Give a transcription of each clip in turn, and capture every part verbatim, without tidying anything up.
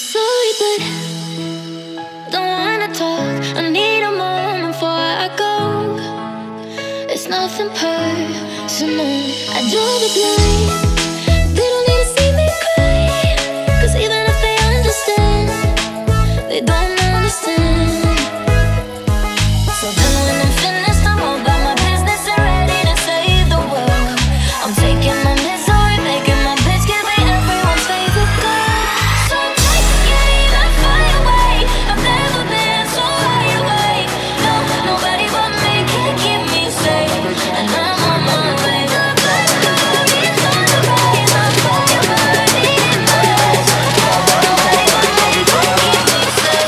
sorry, but don't wanna talk. I need a moment before I go. It's nothing personal. I draw the blind. They don't need to see me cry, 'cause even if they understand, they don't understand. So then when I'm finished, I'm all about my business and ready to save the world. I'm taking my misery, making my bitch, give me everyone's favorite girl. So take it and fly away. I've never been so high away. No, nobody but me can keep me safe, and I'm on my way. The battery's on the rise, I'm fire burning in my eyes. Nobody but me can keep me safe.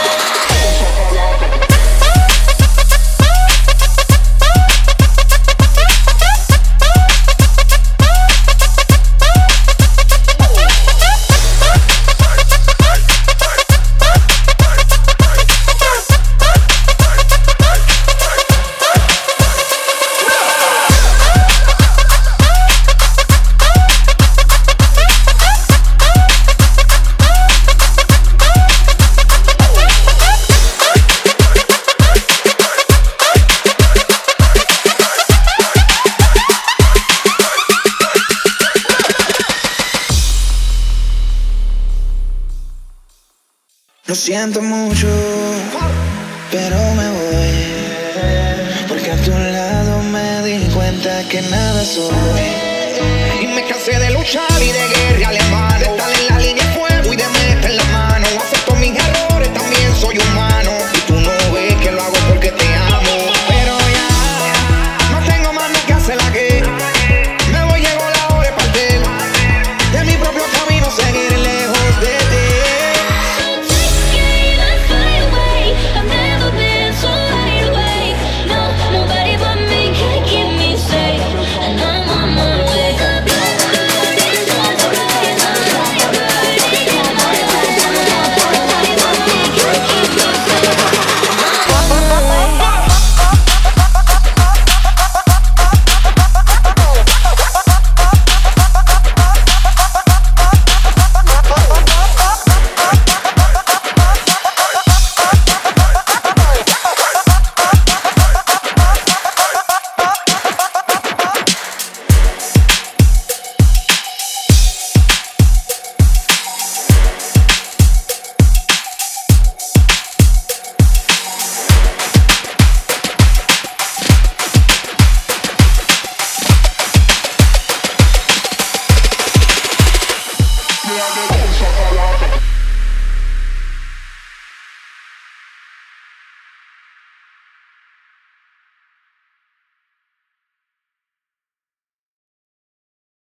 Lo siento mucho, pero me voy, porque a tu lado me di cuenta que nada soy. Y me cansé de luchar y de guerrearle más.